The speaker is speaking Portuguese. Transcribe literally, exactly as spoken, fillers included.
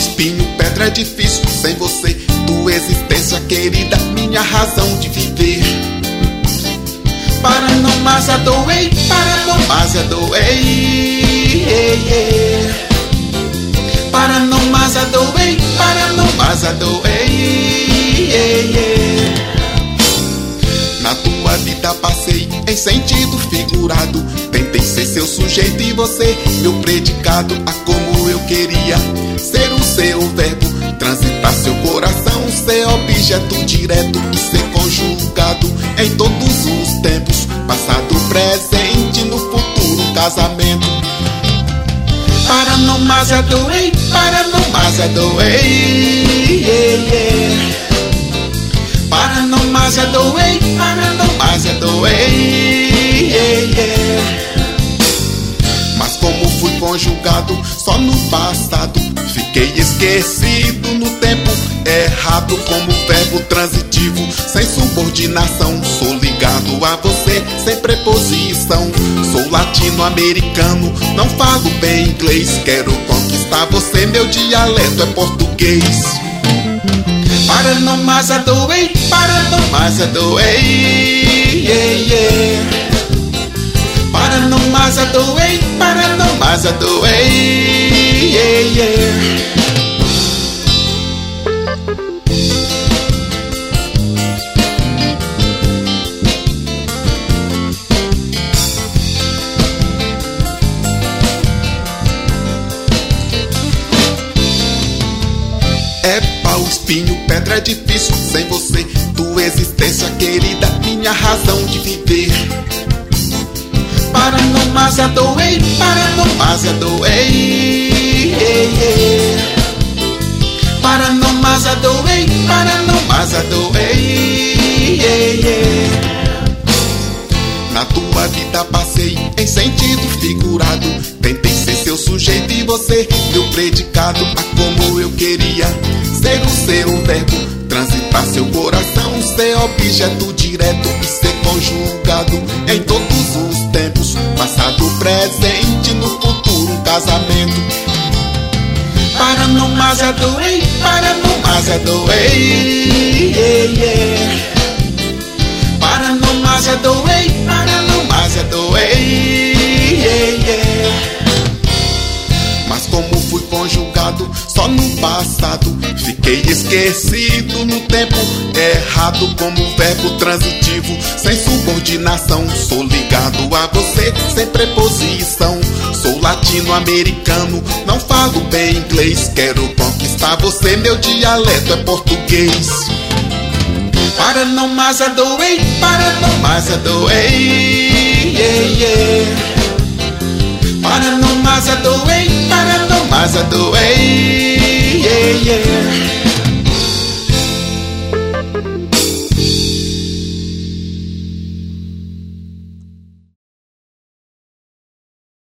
espinho, pedra é difícil. Sem você, tua existência querida, minha razão de viver. Para não mais adoei, para não mais adoei, para não mais adoei, para não mais adoei. Na tua vida passei em sentido figurado, tentei ser seu sujeito e você meu predicado. A como eu queria ser o seu verbo, transitar seu coração, ser objeto direto e ser conjugado em todos os tempos, passado, presente, no futuro casamento. Para não mais adoei, para não mais adoei, para não mais adoei, para não mais adoei. Mas como fui conjugado só no passado, fiquei esquecido no tempo errado. Como verbo transitivo, sem subordinação, sou ligado a você sem preposição. Sou latino-americano, não falo bem inglês, quero conquistar você, meu dialeto é português. Para não mais adoei, para não mais adoei, para não mais adoei, para não mais adoei. É pau, espinho, pedra é difícil. Sem você, tua existência querida, minha razão de viver. Para não mais adoei, para não mais adoei, para não mais adoei, para não mais adoei. Na tua vida passei em sentido figurado, tentei ser seu sujeito e você meu predicado. A como eu queria ser o seu verbo, transitar seu coração, ser objeto direto e ser conjugado em todos os tempos, passado, presente, no futuro casamento. Para não mais adoei, para não mais adoei, para não mais adoei, para não mais adoei. Mas como fui conjugado só no passado, fiquei esquecido no tempo errado. Como verbo transitivo, sem subordinação, sou ligado a você sem preposição. Sou latino-americano, não falo bem inglês, quero conquistar você, meu dialeto é português. Para não mais adoei, para não mais adoei, para não mais adoei, para não mais adoei.